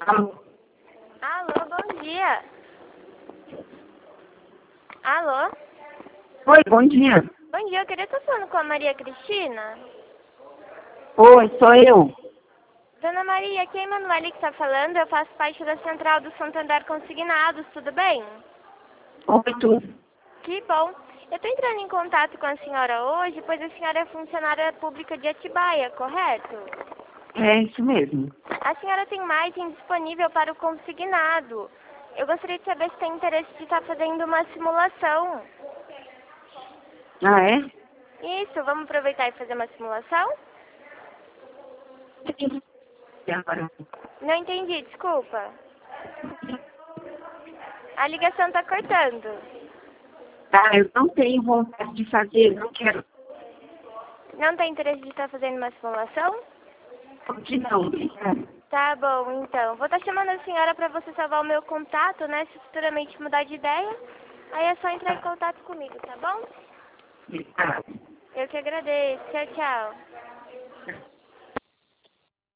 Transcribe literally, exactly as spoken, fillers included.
Alô? Alô, bom dia. Alô? Oi, bom dia. Bom dia, eu queria estar falando com a Maria Cristina. Oi, sou eu. Dona Maria, aqui é a Emanuele que está falando, eu faço parte da Central do Santander Consignados, tudo bem? Oi, tudo. Que bom. Eu estou entrando em contato com a senhora hoje, pois a senhora é funcionária pública de Atibaia, correto? É isso mesmo. A senhora tem margem disponível para o consignado. Eu gostaria de saber se tem interesse de estar fazendo uma simulação. Ah, é? Isso, vamos aproveitar e fazer uma simulação? E agora? Não entendi, desculpa. A ligação está cortando. Ah, eu não tenho vontade de fazer, não quero. Não tem interesse de estar fazendo uma simulação? Porque não, obrigada. Tá bom, então. Vou estar chamando a senhora para você salvar o meu contato, né? Se futuramente mudar de ideia, aí é só entrar em contato comigo, tá bom? Obrigada. Eu que agradeço. Tchau, tchau.